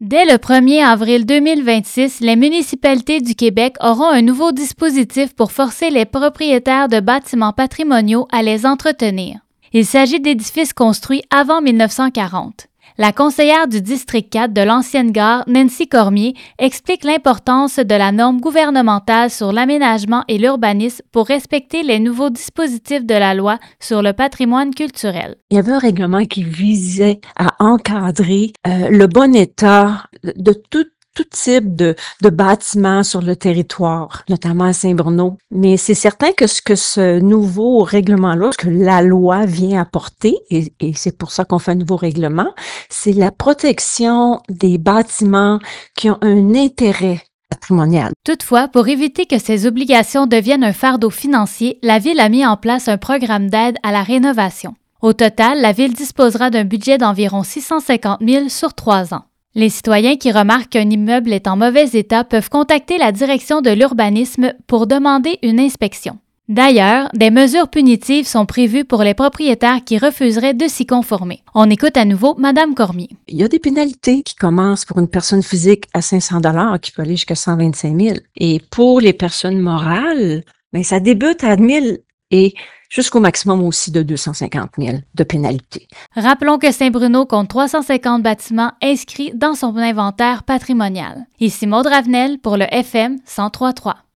Dès le 1er avril 2026, les municipalités du Québec auront un nouveau dispositif pour forcer les propriétaires de bâtiments patrimoniaux à les entretenir. Il s'agit d'édifices construits avant 1940. La conseillère du district 4 de l'ancienne gare, Nancy Cormier, explique l'importance de la norme gouvernementale sur l'aménagement et l'urbanisme pour respecter les nouveaux dispositifs de la loi sur le patrimoine culturel. Il y avait un règlement qui visait à encadrer le bon état de tout type de bâtiments sur le territoire, notamment à Saint-Bruno. Mais c'est certain que ce nouveau règlement-là, ce que la loi vient apporter, et c'est pour ça qu'on fait un nouveau règlement, c'est la protection des bâtiments qui ont un intérêt patrimonial. Toutefois, pour éviter que ces obligations deviennent un fardeau financier, la Ville a mis en place un programme d'aide à la rénovation. Au total, la Ville disposera d'un budget d'environ 650 000 sur 3 ans. Les citoyens qui remarquent qu'un immeuble est en mauvais état peuvent contacter la direction de l'urbanisme pour demander une inspection. D'ailleurs, des mesures punitives sont prévues pour les propriétaires qui refuseraient de s'y conformer. On écoute à nouveau Mme Cormier. Il y a des pénalités qui commencent pour une personne physique à 500 $, qui peut aller jusqu'à 125 000. Et pour les personnes morales, ça débute à 1 000 et jusqu'au maximum aussi de 250 000 de pénalités. Rappelons que Saint-Bruno compte 350 bâtiments inscrits dans son inventaire patrimonial. Ici Maude Ravenel pour le FM 103.3.